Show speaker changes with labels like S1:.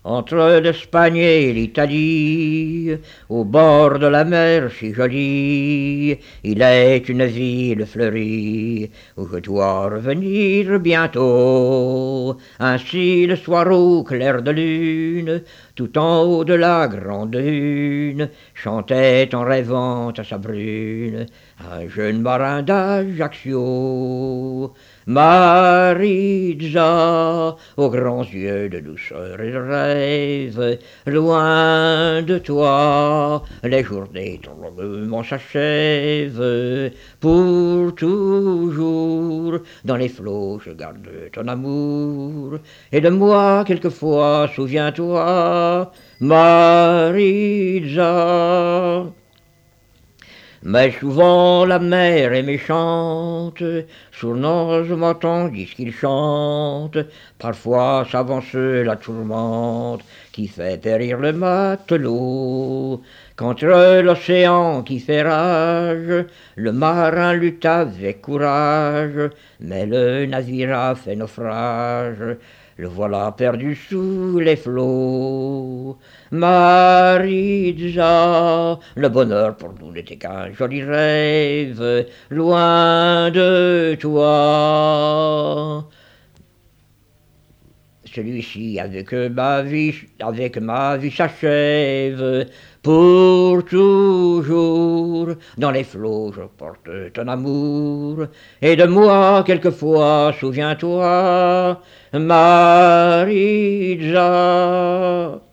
S1: Entre l'Espagne et l'Italie, au bord de la mer si jolie, il est une ville fleurie, où je dois revenir bientôt. Ainsi le soir au clair de lune, tout en haut de la grande dune, chantait en rêvant à sa brune, un jeune marin d'Ajaccio. Maritza, aux grands yeux de douceur et de rêve, loin de toi, les jours d'étranglement s'achèvent. Pour toujours, dans les flots, je garde ton amour, et de moi, quelquefois, souviens-toi, Maritza. Mais souvent la mer est méchante, sournoisement tandis qu'il chante, parfois s'avance la tourmente, qui fait périr le matelot. Contre l'océan qui fait rage, le marin lutte avec courage, mais le navire a fait naufrage, le voilà perdu sous les flots. Maritza, le bonheur pour nous n'était qu'un joli rêve, loin de toi. Celui-ci avec ma vie s'achève, pour toujours. Dans les flots je porte ton amour, et de moi quelquefois souviens-toi, Maritza.